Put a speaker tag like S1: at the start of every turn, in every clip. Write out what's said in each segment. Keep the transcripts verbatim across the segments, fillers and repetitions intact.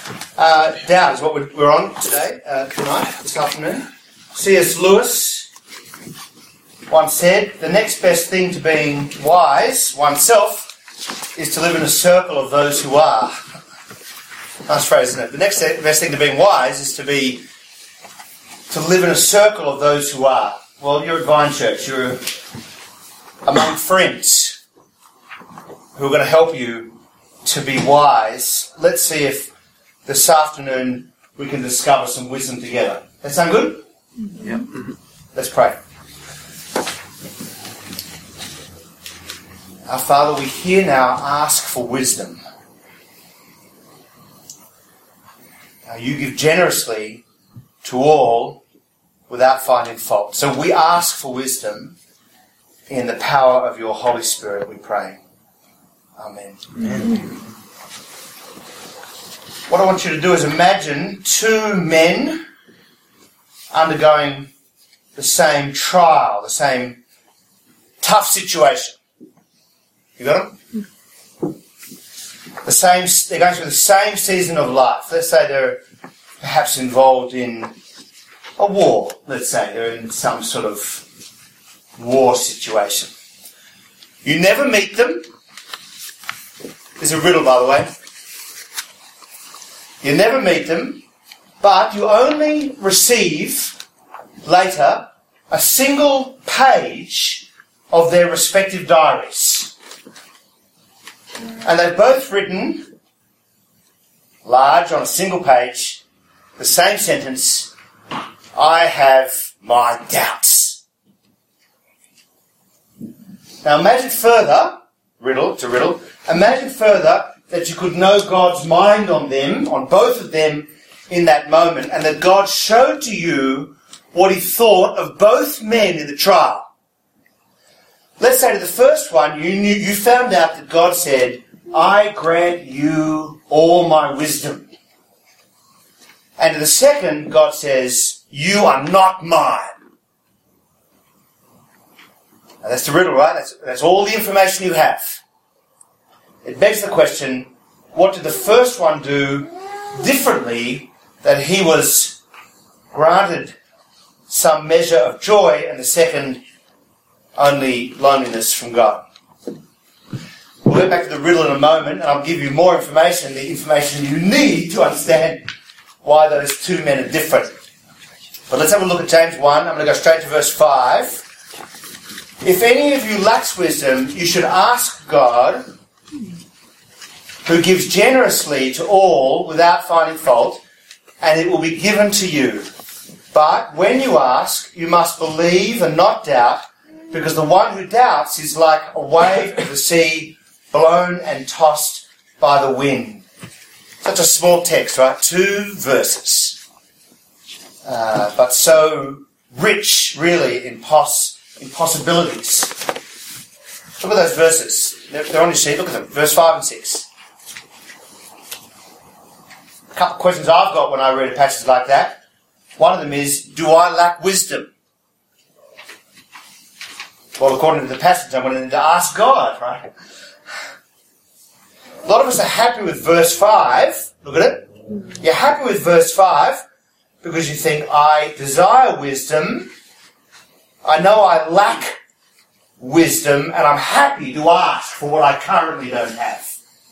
S1: Uh, doubt is what we're, we're on today, uh, tonight, this afternoon. C S Lewis once said, the next best thing to being wise oneself is to live in a circle of those who are. Nice phrase, isn't it? The next best thing to being wise is to be to live in a circle of those who are. Well, you're at Vine Church. You're among friends who are going to help you to be wise. Let's see if this afternoon we can discover some wisdom together. That sound good?
S2: Yep.
S1: Let's pray. Our Father, we here now ask for wisdom. Now, you give generously to all without finding fault. So we ask for wisdom in the power of your Holy Spirit, we pray. Amen. Amen. What I want you to do is imagine two men undergoing the same trial, the same tough situation. You got them? The same, they're going through the same season of life. Let's say they're perhaps involved in a war. Let's say they're in some sort of war situation. You never meet them. There's a riddle, by the way. You never meet them, but you only receive later a single page of their respective diaries. And they've both written, large on a single page, the same sentence, I have my doubts. Now imagine further, riddle to riddle, imagine further that you could know God's mind on them, on both of them in that moment, and that God showed to you what he thought of both men in the trial. Let's say to the first one, you knew, you found out that God said, I grant you all my wisdom. And to the second, God says, you are not mine. Now that's the riddle, right? That's, that's all the information you have. It begs the question, what did the first one do differently that he was granted some measure of joy and the second only loneliness from God? We'll get back to the riddle in a moment and I'll give you more information, the information you need to understand why those two men are different. But let's have a look at James one. I'm going to go straight to verse five. If any of you lacks wisdom, you should ask God, who gives generously to all without finding fault, and it will be given to you. But when you ask, you must believe and not doubt, because the one who doubts is like a wave of the sea, blown and tossed by the wind. Such a small text, right? Two verses. Uh, but so rich, really, in, pos- in possibilities. Look at those verses. They're, they're on your sheet. Look at them. Verse five and six. A couple of questions I've got when I read a passage like that. One of them is, do I lack wisdom? Well, according to the passage, I'm going to need to ask God, right? A lot of us are happy with verse five. Look at it. You're happy with verse five because you think, I desire wisdom. I know I lack wisdom, and I'm happy to ask for what I currently don't have.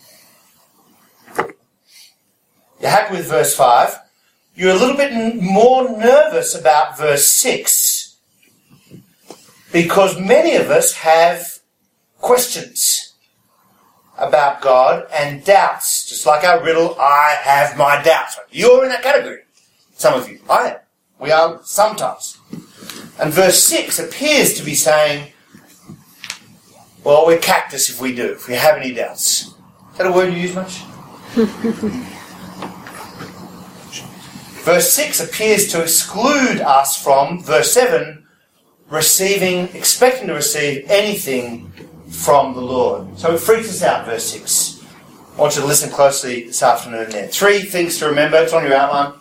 S1: You're happy with verse five. You're a little bit more nervous about verse six because many of us have questions about God and doubts. Just like our riddle, I have my doubts. You're in that category. Some of you. I am. We are sometimes. And verse six appears to be saying, well, we're cactus if we do, if we have any doubts. Is that a word you use much? Verse six appears to exclude us from, verse seven, receiving, expecting to receive anything from the Lord. So it freaks us out, verse six. I want you to listen closely this afternoon there. Three things to remember. It's on your outline.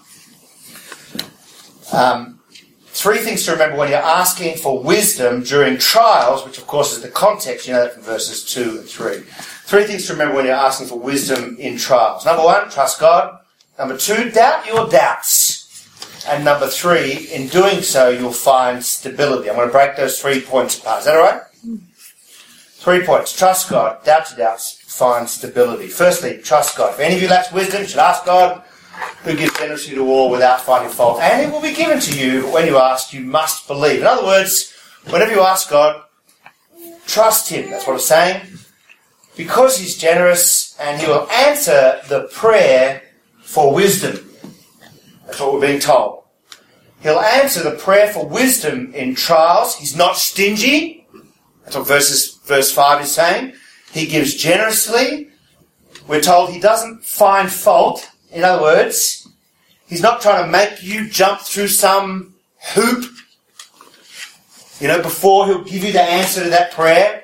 S1: Um, three things to remember when you're asking for wisdom during trials, which of course is the context. You know that from verses two and three. Three things to remember when you're asking for wisdom in trials. Number one, trust God. Number two, doubt your doubts. And number three, in doing so, you'll find stability. I'm going to break those three points apart. Is that all right? Three points. Trust God. Doubt your doubts. Find stability. Firstly, trust God. If any of you lacks wisdom, you should ask God, who gives generously to all without finding fault. And it will be given to you. But when you ask, you must believe. In other words, whenever you ask God, trust Him. That's what it's saying. Because He's generous, and He will answer the prayer for wisdom. That's what we're being told. He'll answer the prayer for wisdom in trials. He's not stingy. That's what verses, verse five is saying. He gives generously. We're told He doesn't find fault. In other words, He's not trying to make you jump through some hoop, you know, before He'll give you the answer to that prayer.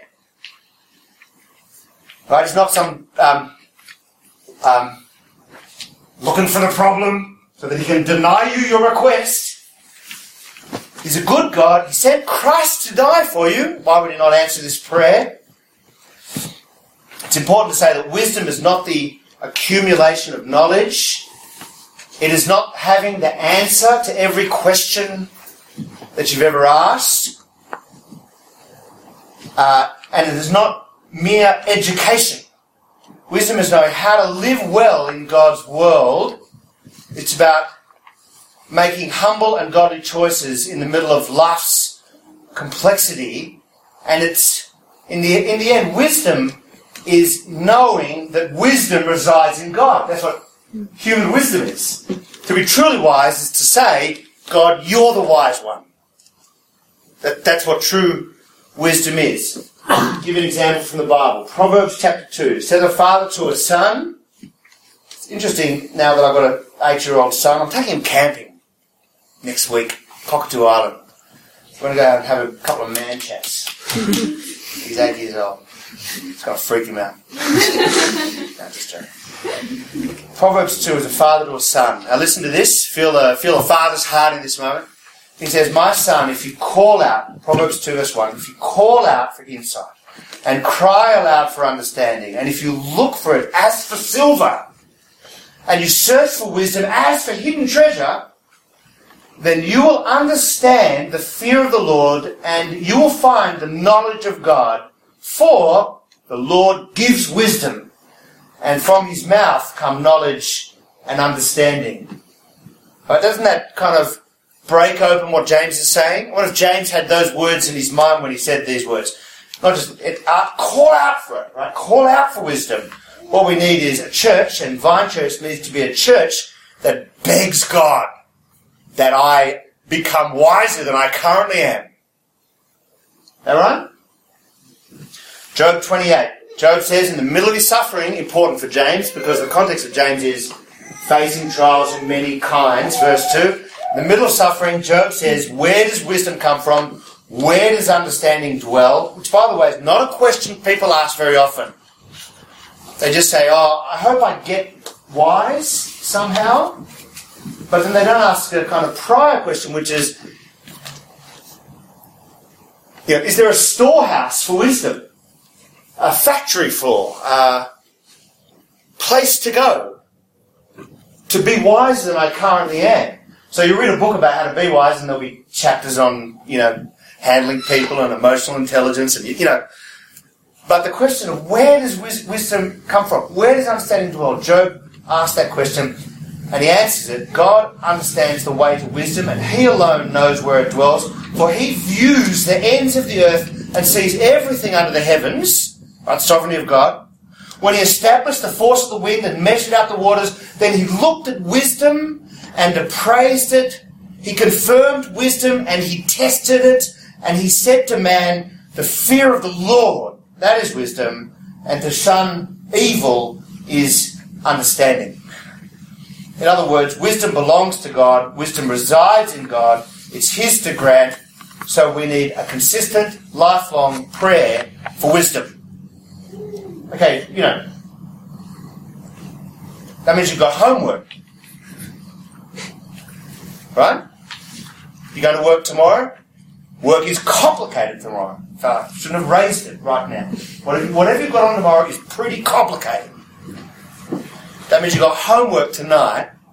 S1: Right? It's not some um, um, looking for the problem so that He can deny you your request. He's a good God. He sent Christ to die for you. Why would He not answer this prayer? It's important to say that wisdom is not the accumulation of knowledge. It is not having the answer to every question that you've ever asked. Uh, and it is not mere education. Wisdom is knowing how to live well in God's world. It's about making humble and godly choices in the middle of life's complexity. And it's, in the, in the end, wisdom is knowing that wisdom resides in God. That's what human wisdom is. To be truly wise is to say, God, you're the wise one. That, that's what true wisdom is. I'll give you an example from the Bible. Proverbs chapter two. It says a father to a son. It's interesting now that I've got an eight-year-old son. I'm taking him camping next week, Cockatoo Island. I'm going to go out and have a couple of man chats. He's eight years old. It's going to freak him out. No, just joking. Proverbs two is a father to a son. Now listen to this. Feel a, feel a father's heart in this moment. He says, my son, if you call out, Proverbs two verse one, if you call out for insight and cry aloud for understanding, and if you look for it as for silver, and you search for wisdom as for hidden treasure, then you will understand the fear of the Lord, and you will find the knowledge of God. For the Lord gives wisdom, and from His mouth come knowledge and understanding. Right, doesn't that kind of break open what James is saying? What if James had those words in his mind when he said these words? Not just it, uh, call out for it, right? Call out for wisdom. What we need is a church, and Vine Church needs to be a church that begs God that I become wiser than I currently am. Is that right? Job twenty-eight. Job says in the middle of his suffering, important for James, because the context of James is facing trials of many kinds, verse two. In the middle of suffering, Job says, where does wisdom come from? Where does understanding dwell? Which, by the way, is not a question people ask very often. They just say, oh, I hope I get wise somehow. But then they don't ask a kind of prior question, which is, you know, is there a storehouse for wisdom? A factory floor? A place to go? To be wiser than I currently am? So you read a book about how to be wise, and there'll be chapters on, you know, handling people and emotional intelligence, and, you know. But the question of where does wis- wisdom come from? Where does understanding dwell? Job asked that question, and he answers it. God understands the way to wisdom, and He alone knows where it dwells. For He views the ends of the earth and sees everything under the heavens. Right, sovereignty of God. When He established the force of the wind and measured out the waters, then He looked at wisdom and appraised it. He confirmed wisdom and He tested it. And He said to man, the fear of the Lord, that is wisdom, and to shun evil is understanding. In other words, wisdom belongs to God. Wisdom resides in God. It's His to grant. So we need a consistent, lifelong prayer for wisdom. Okay, you know, that means you've got homework. Right? You're going to work tomorrow? Work is complicated tomorrow. So I shouldn't have raised it right now. Whatever, whatever you've got on tomorrow is pretty complicated. That means you've got homework tonight.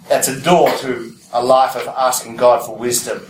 S1: that's a door to a life of asking God for wisdom.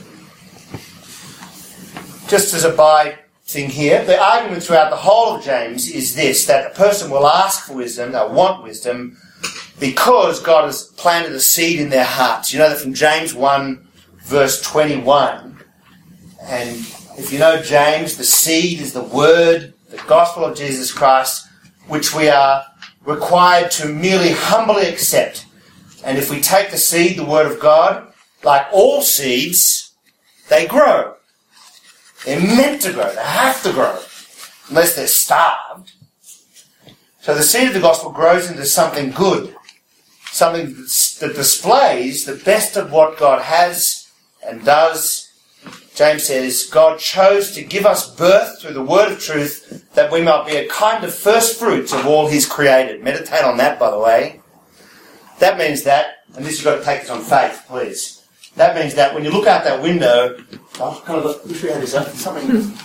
S1: Just as a by thing here, the argument throughout the whole of James is this, that a person will ask for wisdom, they'll want wisdom, because God has planted a seed in their hearts. You know that from James one, verse twenty-one. And if you know James, the seed is the word, the gospel of Jesus Christ, which we are required to merely humbly accept. And if we take the seed, the word of God, like all seeds, they grow. They're meant to grow. They have to grow. Unless they're starved. So the seed of the gospel grows into something good. Something that displays the best of what God has and does. James says, God chose to give us birth through the word of truth that we might be a kind of first fruits of all he's created. Meditate on that, by the way. That means that, and this you've got to take this on faith, please. That means that when you look out that window, oh, kind of look, wish we had this, something,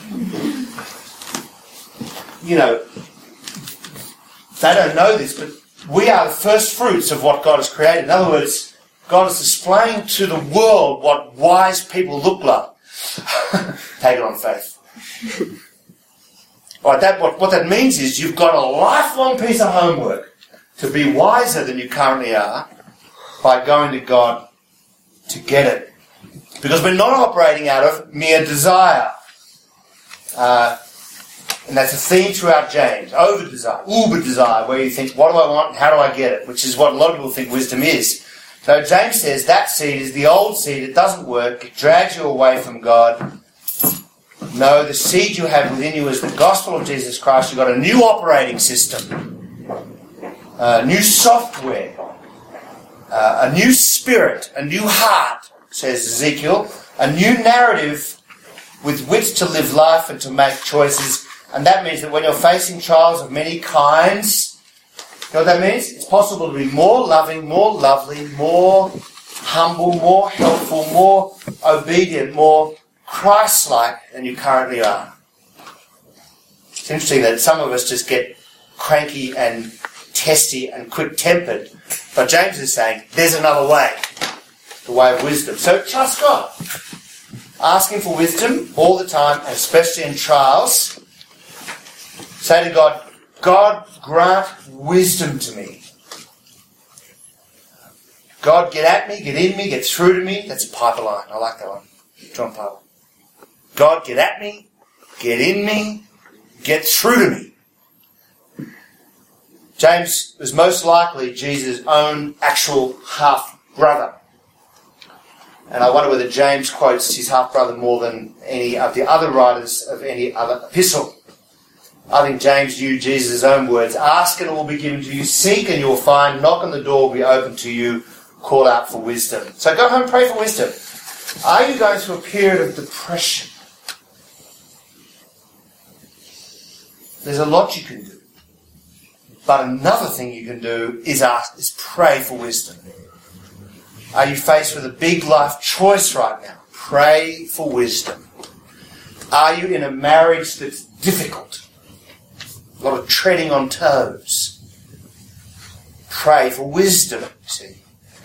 S1: you know, they don't know this, but we are the first fruits of what God has created. In other words, God is displaying to the world what wise people look like. Take it on faith. Right, that, what, what that means is you've got a lifelong piece of homework to be wiser than you currently are by going to God to get it. Because we're not operating out of mere desire. Uh, and that's a theme throughout James. Over-desire, uber-desire, where you think, what do I want and how do I get it? Which is what a lot of people think wisdom is. So James says that seed is the old seed. It doesn't work. It drags you away from God. No, the seed you have within you is the gospel of Jesus Christ. You've got a new operating system, a new software, uh, a new spirit, a new heart, says Ezekiel, a new narrative with which to live life and to make choices. And that means that when you're facing trials of many kinds, you know what that means? It's possible to be more loving, more lovely, more humble, more helpful, more obedient, more Christ-like than you currently are. It's interesting that some of us just get cranky and testy and quick-tempered. But James is saying, there's another way, the way of wisdom. So trust God. Ask him for wisdom all the time, and especially in trials. Say to God, God, grant wisdom to me. God, get at me, get in me, get through to me. That's a Piper line. I like that one. John Piper. God, get at me, get in me, get through to me. James was most likely Jesus' own actual half-brother. And I wonder whether James quotes his half-brother more than any of the other writers of any other epistle. I think James knew Jesus' own words. Ask and it will be given to you. Seek and you will find. Knock and the door will be open to you. Call out for wisdom. So go home and pray for wisdom. Are you going through a period of depression? There's a lot you can do. But another thing you can do is ask, is pray for wisdom. Are you faced with a big life choice right now? Pray for wisdom. Are you in a marriage that's difficult? A lot of treading on toes. Pray for wisdom, you see.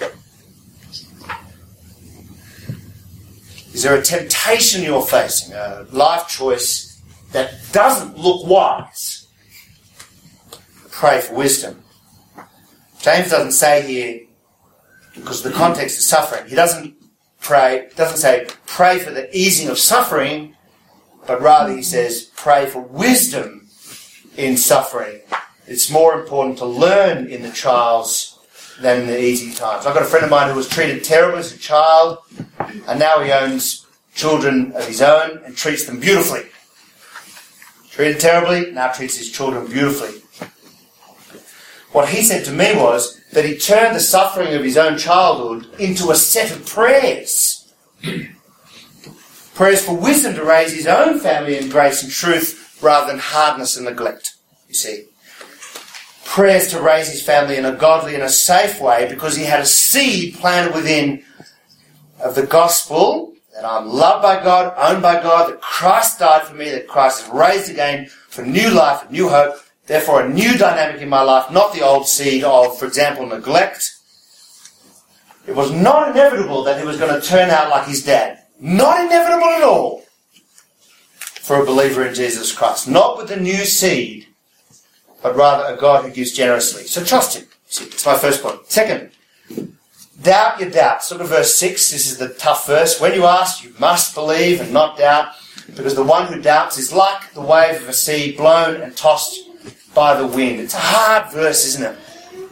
S1: Is there a temptation you're facing, a life choice that doesn't look wise? Pray for wisdom. James doesn't say here, because of the context of suffering, he doesn't pray, doesn't say pray for the easing of suffering, but rather he says pray for wisdom in suffering. It's more important to learn in the trials than in the easy times. I've got a friend of mine who was treated terribly as a child, and now he owns children of his own and treats them beautifully. Treated terribly, now treats his children beautifully. What he said to me was that he turned the suffering of his own childhood into a set of prayers. Prayers for wisdom to raise his own family in grace and truth rather than hardness and neglect, you see. Prayers to raise his family in a godly and a safe way because he had a seed planted within of the gospel, that I'm loved by God, owned by God, that Christ died for me, that Christ is raised again for new life and new hope, therefore a new dynamic in my life, not the old seed of, for example, neglect. It was not inevitable that he was going to turn out like his dad. Not inevitable at all for a believer in Jesus Christ. Not with the new seed, but rather a God who gives generously. So trust him. See, that's my first point. Second, doubt your doubts. Look at verse six. This is the tough verse. When you ask, you must believe and not doubt, because the one who doubts is like the wave of a sea blown and tossed by the wind. It's a hard verse, isn't it?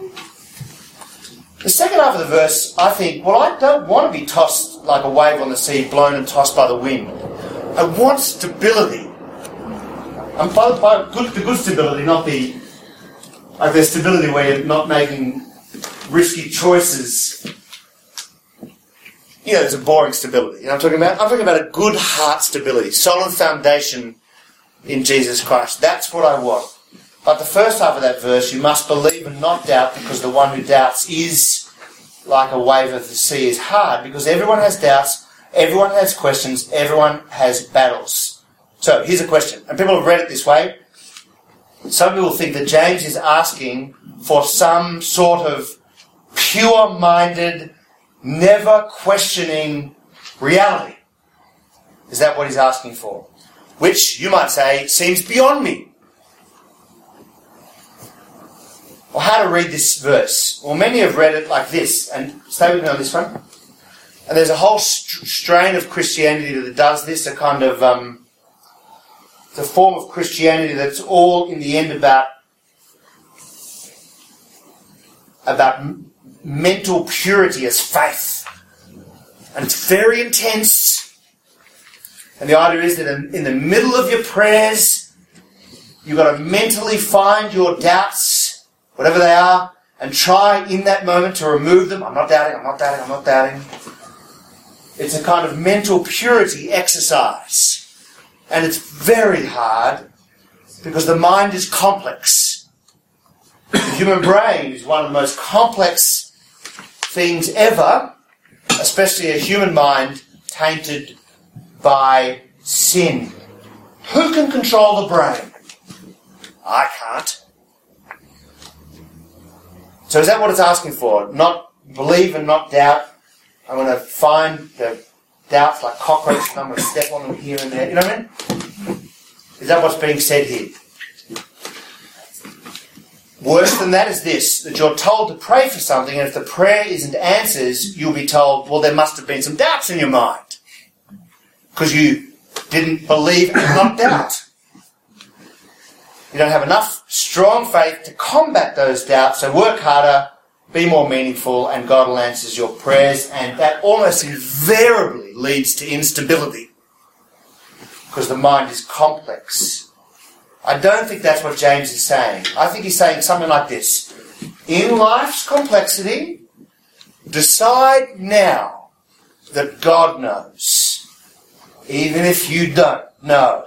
S1: The second half of the verse, I think, well, I don't want to be tossed like a wave on the sea, blown and tossed by the wind. I want stability. And by, by good, the good stability, not the like the stability where you're not making risky choices. You know, there's a boring stability. You know what I'm talking about? I'm talking about a good heart stability, solid foundation in Jesus Christ. That's what I want. But the first half of that verse, you must believe and not doubt, because the one who doubts is like a wave of the sea, is hard, because everyone has doubts, everyone has questions, everyone has battles. So, here's a question, and people have read it this way. Some people think that James is asking for some sort of pure-minded, never questioning reality. Is that what he's asking for? Which, you might say, seems beyond me. Well, how to read this verse? Well, many have read it like this, and stay with me on this one. And there's a whole st- strain of Christianity that does this, a kind of, um, the form of Christianity that's all in the end about, about m- mental purity as faith. And it's very intense. And the idea is that in, in the middle of your prayers, you've got to mentally find your doubts, whatever they are, and try in that moment to remove them. I'm not doubting, I'm not doubting, I'm not doubting. It's a kind of mental purity exercise. And it's very hard because the mind is complex. The human brain is one of the most complex things ever, especially a human mind tainted by sin. Who can control the brain? I can't. So is that what it's asking for? Not believe and not doubt. I'm going to find the doubts like cockroaches and I'm going to step on them here and there. You know what I mean? Is that what's being said here? Worse than that is this, that you're told to pray for something, and if the prayer isn't answered, you'll be told, well, there must have been some doubts in your mind. Because you didn't believe and not doubt. You don't have enough strong faith to combat those doubts, so work harder, be more meaningful, and God will answer your prayers, and that almost invariably leads to instability. Because the mind is complex. I don't think that's what James is saying. I think he's saying something like this. In life's complexity, decide now that God knows, even if you don't know.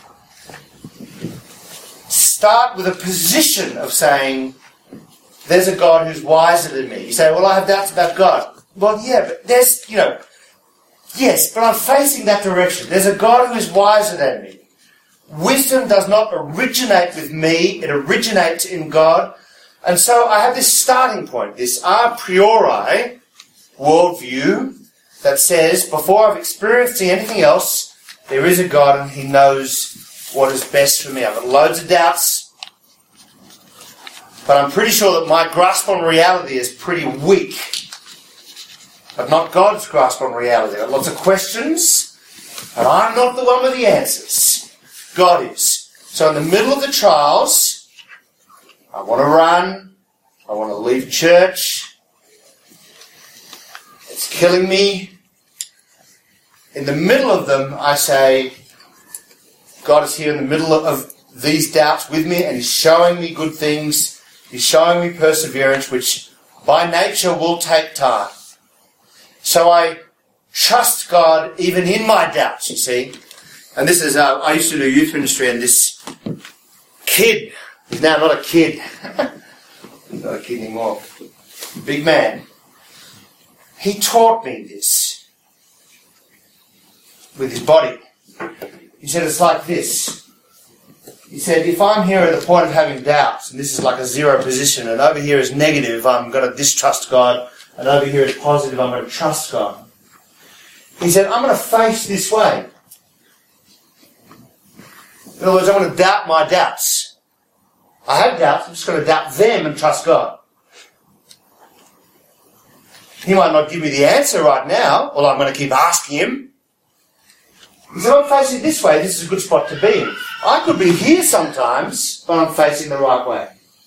S1: Start with a position of saying, there's a God who's wiser than me. You say, well, I have doubts about God. Well, yeah, but there's, you know, yes, but I'm facing that direction. There's a God who is wiser than me. Wisdom does not originate with me, it originates in God. And so I have this starting point, this a priori worldview that says, before I've experienced anything else, there is a God and he knows what is best for me. I've got loads of doubts, but I'm pretty sure that my grasp on reality is pretty weak. But not God's grasp on reality. I've got lots of questions, and I'm not the one with the answers. God is. So in the middle of the trials, I want to run, I want to leave church, it's killing me. In the middle of them, I say, God is here in the middle of these doubts with me, and he's showing me good things, he's showing me perseverance, which by nature will take time. So I trust God even in my doubts, you see. And this is, uh, I used to do youth ministry, and this kid, he's now not a kid, he's not a kid anymore, big man, he taught me this with his body. He said, it's like this. He said, if I'm here at the point of having doubts, and this is like a zero position, and over here is negative, I'm going to distrust God, and over here it's positive, I'm going to trust God. He said, I'm going to face this way. In other words, I'm going to doubt my doubts. I have doubts, I'm just going to doubt them and trust God. He might not give me the answer right now, or I'm going to keep asking him. He said, I'm facing this way, this is a good spot to be in. I could be here sometimes, but I'm facing the right way.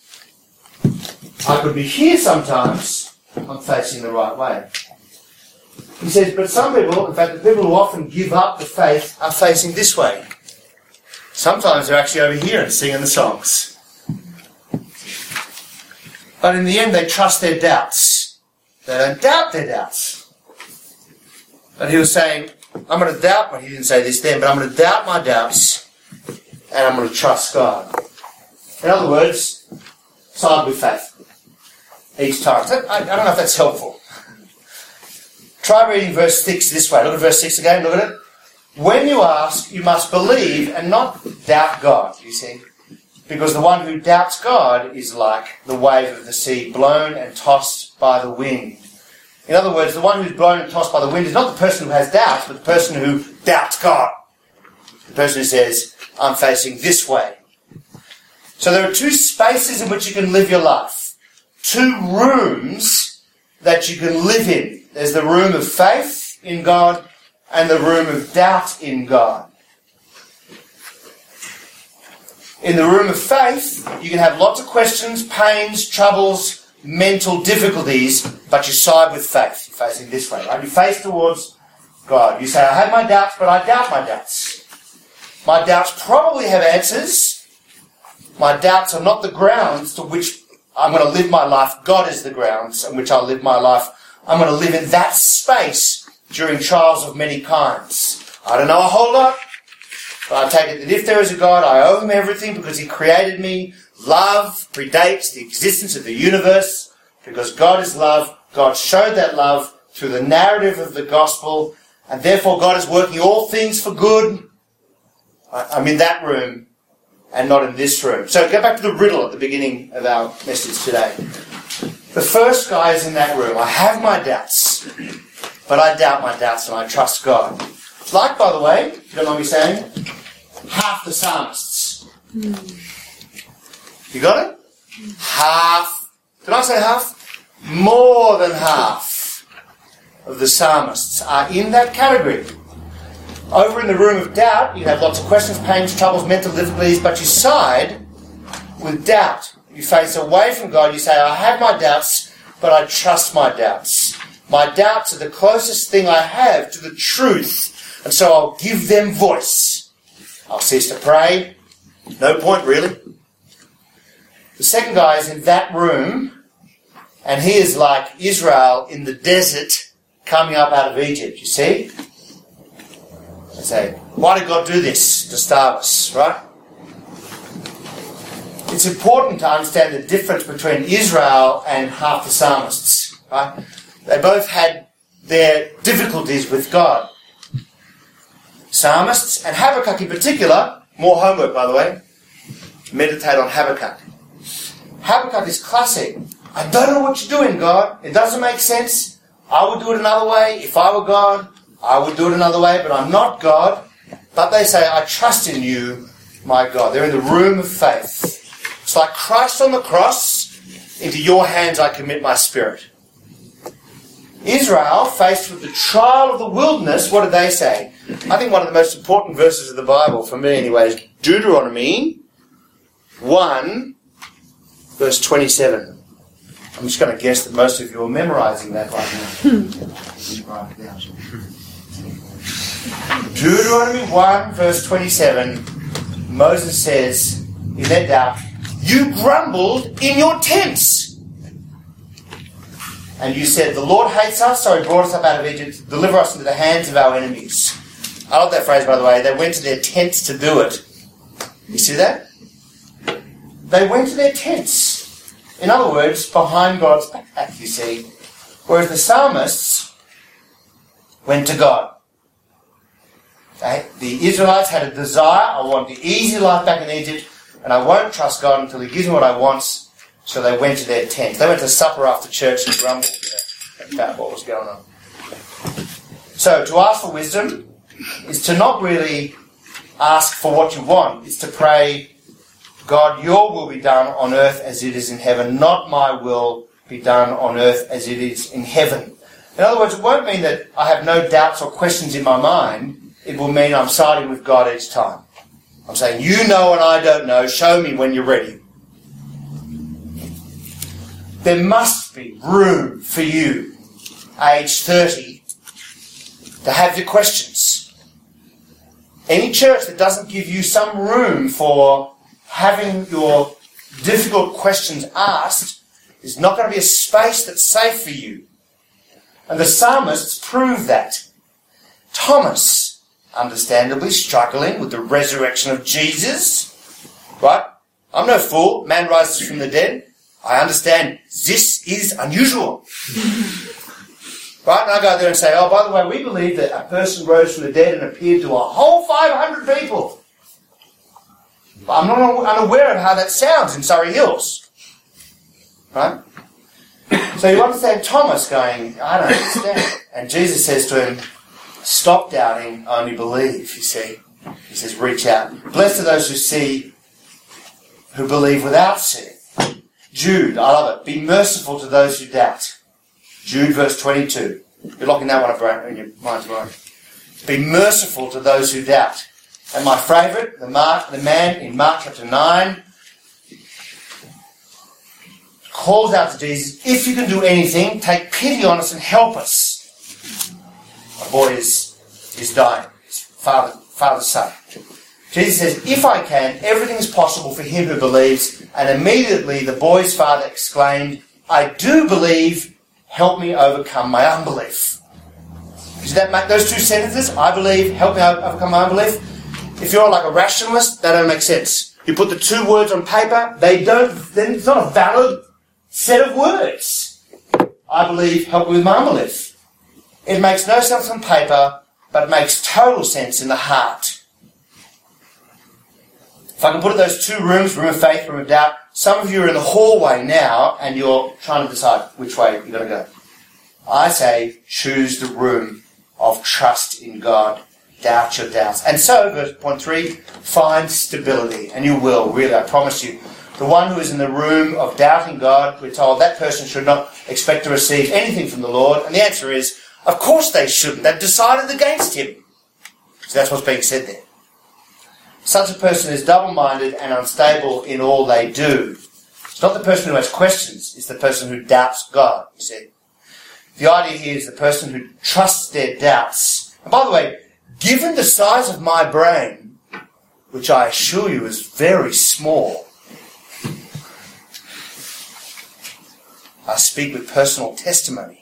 S1: I could be here sometimes, I'm facing the right way. He says, but some people, in fact, the people who often give up the faith are facing this way. Sometimes they're actually over here and singing the songs. But in the end, they trust their doubts. They don't doubt their doubts. But he was saying, I'm going to doubt, well, he didn't say this then, but I'm going to doubt my doubts and I'm going to trust God. In other words, side with faith. Each time. I don't know if that's helpful. Try reading verse six this way. Look at verse six again. Look at it. When you ask, you must believe and not doubt God, you see. Because the one who doubts God is like the wave of the sea, blown and tossed by the wind. In other words, the one who's blown and tossed by the wind is not the person who has doubts, but the person who doubts God. The person who says, I'm facing this way. So there are two spaces in which you can live your life. Two rooms that you can live in. There's the room of faith in God and the room of doubt in God. In the room of faith, you can have lots of questions, pains, troubles, mental difficulties, but you side with faith. You're facing this way, right? You face towards God. You say, I have my doubts, but I doubt my doubts. My doubts probably have answers. My doubts are not the grounds to which I'm going to live my life. God is the grounds on which I'll live my life. I'm going to live in that space during trials of many kinds. I don't know a whole lot, but I take it that if there is a God, I owe him everything because he created me. Love predates the existence of the universe because God is love. God showed that love through the narrative of the gospel, and therefore God is working all things for good. I'm in that room and not in this room. So go back to the riddle at the beginning of our message today. The first guy is in that room. I have my doubts, but I doubt my doubts and I trust God. Like, by the way, if you don't mind me saying, half the psalmists. You got it? Half. Did I say half? More than half of the psalmists are in that category. Over in the room of doubt, you have lots of questions, pains, troubles, mental difficulties, but you side with doubt. You face away from God. You say, I have my doubts, but I trust my doubts. My doubts are the closest thing I have to the truth, and so I'll give them voice. I'll cease to pray. No point, really. The second guy is in that room, and he is like Israel in the desert coming up out of Egypt, you see? They say, why did God do this to starve us, right? It's important to understand the difference between Israel and half the psalmists, right? They both had their difficulties with God. Psalmists, and Habakkuk in particular, more homework by the way, meditate on Habakkuk. Habakkuk is classic. I don't know what you're doing, God. It doesn't make sense. I would do it another way. If I were God, I would do it another way, but I'm not God. But they say, I trust in you, my God. They're in the room of faith. It's like Christ on the cross. Into your hands I commit my spirit. Israel, faced with the trial of the wilderness, what did they say? I think one of the most important verses of the Bible, for me anyway, is Deuteronomy one, verse twenty-seven. I'm just going to guess that most of you are memorising that right now. Write it down. Deuteronomy one, verse twenty-seven, Moses says, in their doubt, you grumbled in your tents. And you said, the Lord hates us, so he brought us up out of Egypt to deliver us into the hands of our enemies. I love that phrase, by the way. They went to their tents to do it. You see that? They went to their tents. In other words, behind God's back, you see. Whereas the psalmists went to God. Okay? The Israelites had a desire. I want the easy life back in Egypt, and I won't trust God until he gives me what I want. So they went to their tent. They went to supper after church and grumbled. You know. about what was going on. So, to ask for wisdom is to not really ask for what you want. It's to pray, God, your will be done on earth as it is in heaven, not my will be done on earth as it is in heaven. In other words, it won't mean that I have no doubts or questions in my mind. It will mean I'm siding with God each time. I'm saying, you know and I don't know. Show me when you're ready. There must be room for you, age thirty, to have your questions. Any church that doesn't give you some room for having your difficult questions asked is not going to be a space that's safe for you. And the psalmists prove that. Thomas, understandably struggling with the resurrection of Jesus, right? I'm no fool. Man rises from the dead. I understand this is unusual. Right? And I go there and say, oh, by the way, we believe that a person rose from the dead and appeared to a whole five hundred people. But I'm not unaware of how that sounds in Surrey Hills. Right? So you understand Thomas going, I don't understand. And Jesus says to him, stop doubting, only believe, you see. He says, reach out. Blessed are those who see, who believe without seeing. Jude, I love it. Be merciful to those who doubt. Jude verse twenty-two. You're locking that one up in your mind tomorrow. Be merciful to those who doubt. And my favourite, the, Mark, the man in Mark chapter nine, calls out to Jesus, if you can do anything, take pity on us and help us. My boy is, is dying. His father, father's son. Jesus says, if I can, everything is possible for him who believes. And immediately the boy's father exclaimed, I do believe, help me overcome my unbelief. Does that make those two sentences? I believe, help me overcome my unbelief. If you're like a rationalist, that don't make sense. You put the two words on paper, they don't, then it's not a valid set of words. I believe, help me with my unbelief. It makes no sense on paper, but it makes total sense in the heart. If I can put it those two rooms, room of faith, room of doubt, some of you are in the hallway now and you're trying to decide which way you're going to go. I say choose the room of trust in God. Doubt your doubts. And so, verse point three, find stability. And you will, really, I promise you. The one who is in the room of doubting God, we're told that person should not expect to receive anything from the Lord. And the answer is, of course they shouldn't. They've decided against him. So that's what's being said there. Such a person is double-minded and unstable in all they do. It's not the person who has questions, it's the person who doubts God, you see. The idea here is the person who trusts their doubts. And by the way, given the size of my brain, which I assure you is very small, I speak with personal testimony.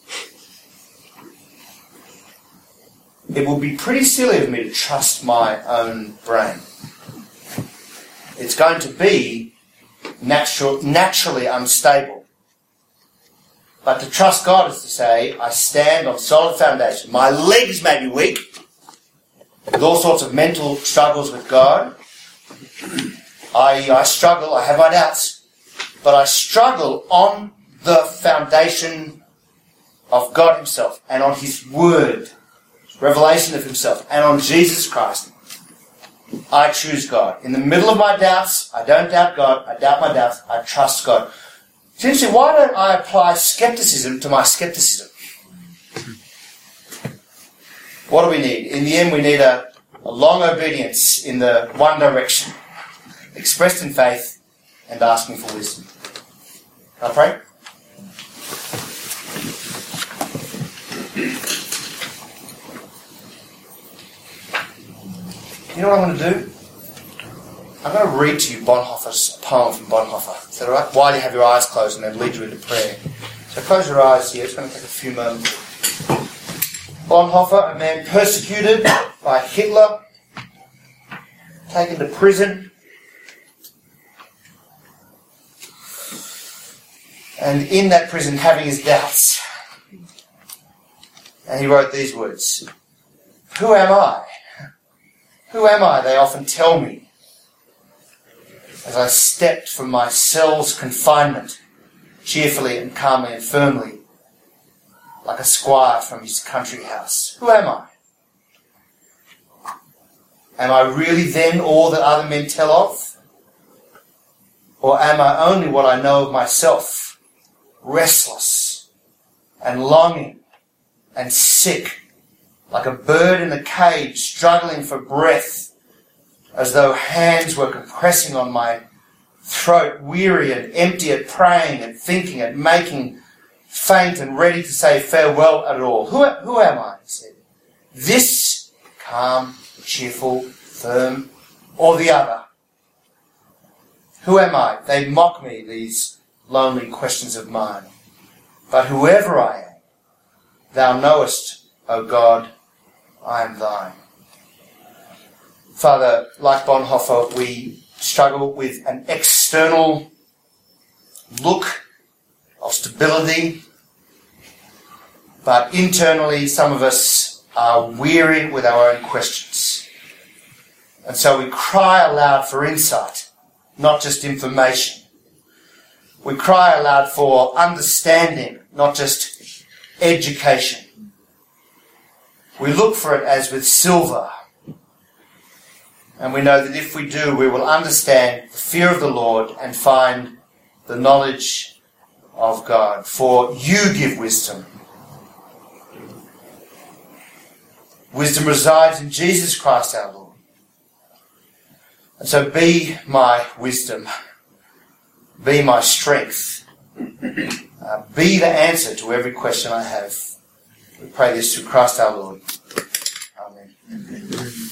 S1: It will be pretty silly of me to trust my own brain. It's going to be natural, naturally unstable. But to trust God is to say, I stand on solid foundation. My legs may be weak, with all sorts of mental struggles with God. I, I struggle, I have my doubts, but I struggle on the foundation of God himself and on his word. Revelation of himself, and on Jesus Christ. I choose God. In the middle of my doubts, I don't doubt God, I doubt my doubts, I trust God. Seriously, why don't I apply skepticism to my skepticism? What do we need? In the end, we need a, a long obedience in the one direction, expressed in faith and asking for wisdom. Can I pray? You know what I'm going to do? I'm going to read to you Bonhoeffer's poem from Bonhoeffer. Is that all right? While you have your eyes closed and then lead you into prayer. So close your eyes here. It's going to take a few moments. Bonhoeffer, a man persecuted by Hitler, taken to prison, and in that prison having his doubts. And he wrote these words. Who am I? Who am I, they often tell me, as I stepped from my cell's confinement, cheerfully and calmly and firmly. like a squire from his country house. Who am I? Am I really then all that other men tell of? Or am I only what I know of myself, restless and longing and sick, like a bird in a cage struggling for breath, as though hands were compressing on my throat, weary and empty at praying and thinking and making faint and ready to say farewell at all? Who, who am I? He said. This calm, cheerful, firm, or the other? Who am I? They mock me, these lonely questions of mine. But whoever I am, thou knowest, O God, I am thine. Father, like Bonhoeffer, we struggle with an external look of stability, but internally some of us are weary with our own questions. And so we cry aloud for insight, not just information. We cry aloud for understanding, not just education. We look for it as with silver. And we know that if we do, we will understand the fear of the Lord and find the knowledge of God. For you give wisdom. Wisdom resides in Jesus Christ our Lord. And so be my wisdom. Be my strength. Uh, be the answer to every question I have. We pray this through Christ our Lord. Amen.